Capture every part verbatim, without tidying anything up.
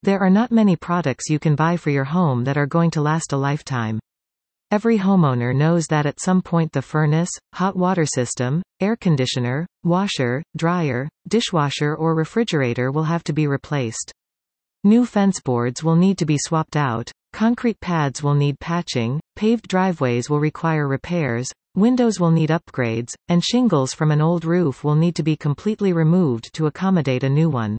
There are not many products you can buy for your home that are going to last a lifetime. Every homeowner knows that at some point the furnace, hot water system, air conditioner, washer, dryer, dishwasher or refrigerator will have to be replaced. New fence boards will need to be swapped out, concrete pads will need patching, paved driveways will require repairs, windows will need upgrades, and shingles from an old roof will need to be completely removed to accommodate a new one.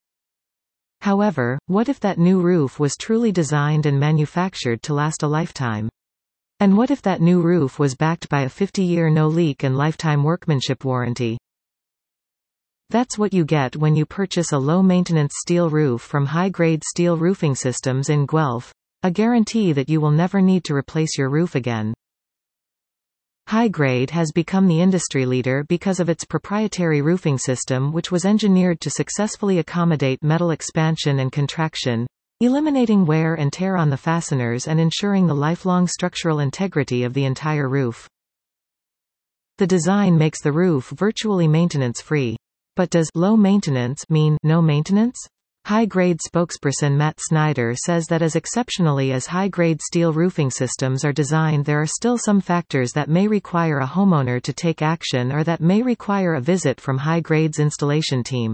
However, what if that new roof was truly designed and manufactured to last a lifetime? And what if that new roof was backed by a fifty-year no-leak and lifetime workmanship warranty? That's what you get when you purchase a low-maintenance steel roof from High-Grade Steel Roofing Systems in Guelph, a guarantee that you will never need to replace your roof again. High-Grade has become the industry leader because of its proprietary roofing system, which was engineered to successfully accommodate metal expansion and contraction, eliminating wear and tear on the fasteners and ensuring the lifelong structural integrity of the entire roof. The design makes the roof virtually maintenance-free. But does low maintenance mean no maintenance? High-Grade spokesperson Matt Snyder says that as exceptionally as high-grade steel roofing systems are designed, there are still some factors that may require a homeowner to take action or that may require a visit from High-Grade's installation team.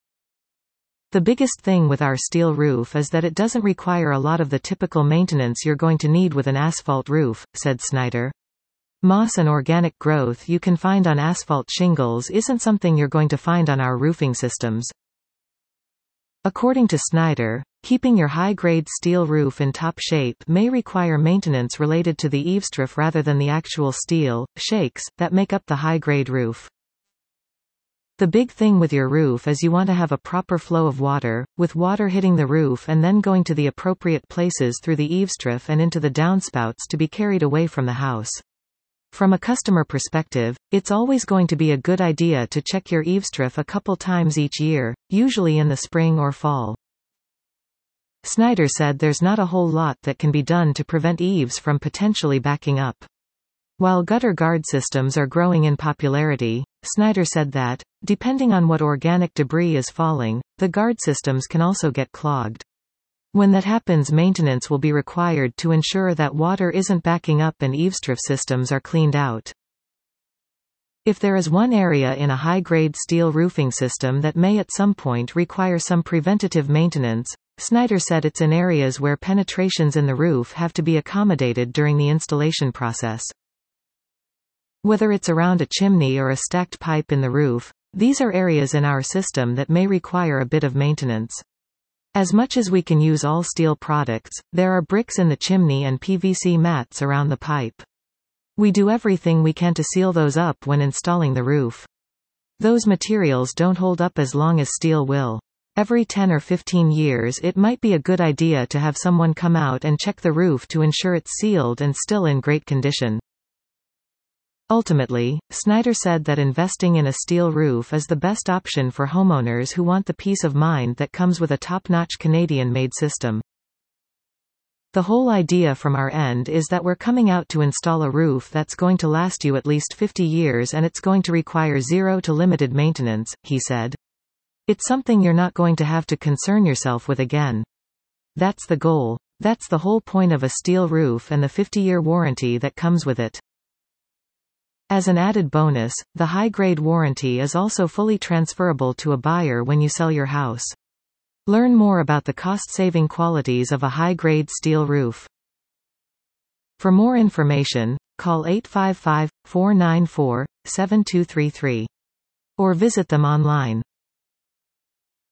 The biggest thing with our steel roof is that it doesn't require a lot of the typical maintenance you're going to need with an asphalt roof, said Snyder. Moss and organic growth you can find on asphalt shingles isn't something you're going to find on our roofing systems. According to Snyder, keeping your high-grade steel roof in top shape may require maintenance related to the eavestrip rather than the actual steel, shakes, that make up the high-grade roof. The big thing with your roof is you want to have a proper flow of water, with water hitting the roof and then going to the appropriate places through the eavestrip and into the downspouts to be carried away from the house. From a customer perspective, it's always going to be a good idea to check your eavestrip a couple times each year, usually in the spring or fall. Snyder said there's not a whole lot that can be done to prevent eaves from potentially backing up. While gutter guard systems are growing in popularity, Snyder said that, depending on what organic debris is falling, the guard systems can also get clogged. When that happens, maintenance will be required to ensure that water isn't backing up and eavestrip systems are cleaned out. If there is one area in a high-grade steel roofing system that may at some point require some preventative maintenance, Snyder said it's in areas where penetrations in the roof have to be accommodated during the installation process. Whether it's around a chimney or a stacked pipe in the roof, these are areas in our system that may require a bit of maintenance. As much as we can use all steel products, there are bricks in the chimney and P V C mats around the pipe. We do everything we can to seal those up when installing the roof. Those materials don't hold up as long as steel will. Every ten or fifteen years it might be a good idea to have someone come out and check the roof to ensure it's sealed and still in great condition. Ultimately, Snyder said that investing in a steel roof is the best option for homeowners who want the peace of mind that comes with a top-notch Canadian-made system. The whole idea from our end is that we're coming out to install a roof that's going to last you at least fifty years and it's going to require zero to limited maintenance, he said. It's something you're not going to have to concern yourself with again. That's the goal. That's the whole point of a steel roof and the fifty-year warranty that comes with it. As an added bonus, the high-grade warranty is also fully transferable to a buyer when you sell your house. Learn more about the cost-saving qualities of a high-grade steel roof. For more information, call eight five five, four nine four, seven two three three or visit them online.